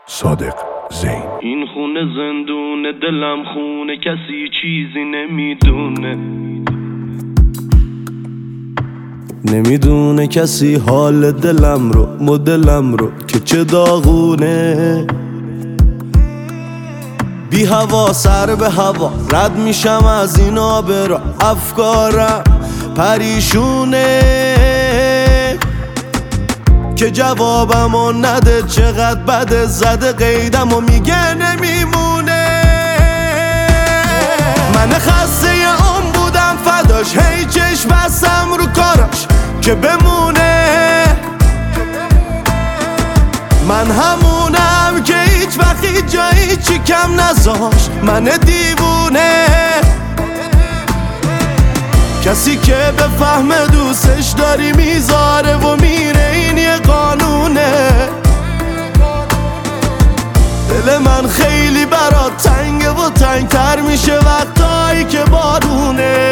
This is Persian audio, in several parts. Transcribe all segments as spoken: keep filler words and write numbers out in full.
صادق زین. این خونه زندونه، دلم خونه، کسی چیزی نمیدونه. نمیدونه کسی حال دلم رو، مدلم رو که چه داغونه. بی هوا سر به هوا رد میشم از این آبرا، افکارم پریشونه که جوابمو نده. چقدر بده زده قیدم و میگه نمیمونه. من خسته اون بودم فداش، هی چشم بستم رو کاراش که بمونه. من همونم که هیچ وقت هیچ جایی چی کم نذاش، من دیوونه. کسی که به فهم دوستش داری میذاره و میره، این یه قانونه. دل من خیلی برات تنگه و تنگتر میشه وقتایی که بارونه.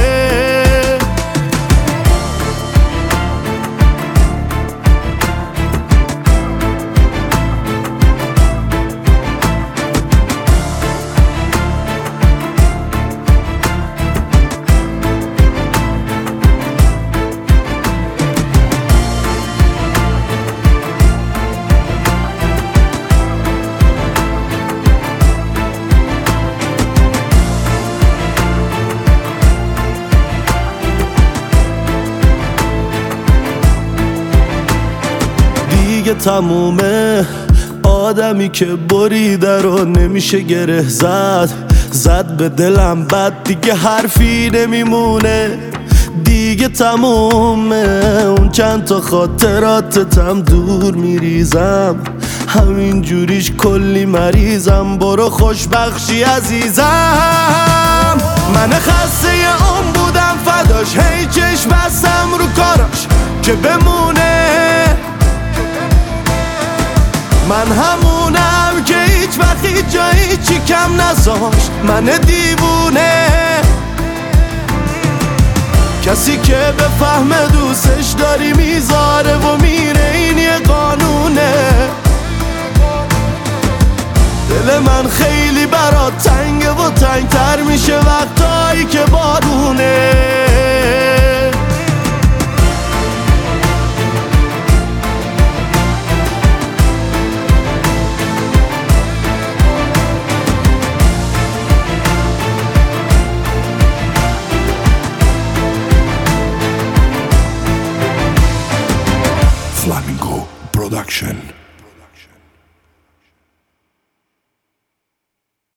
دیگه تمومه، آدمی که بریده رو نمیشه گره زد. زد به دلم بد، دیگه حرفی نمیمونه. دیگه تمومه، اون چند تا خاطراتتم دور میریزم. همین جوریش کلی مریضم، برو خوشبخشی عزیزم. من خسته اون بودم فداش، هی چشم بستم رو کاراش که بمونه. من همونم که هیچ وقت هیچ جایی چی کم نذاش، من دیوونه. کسی که به فهم دوستش داری میذاره و میره، این یه قانونه. دل من خیلی برات تنگه و تنگتر میشه وقتایی که با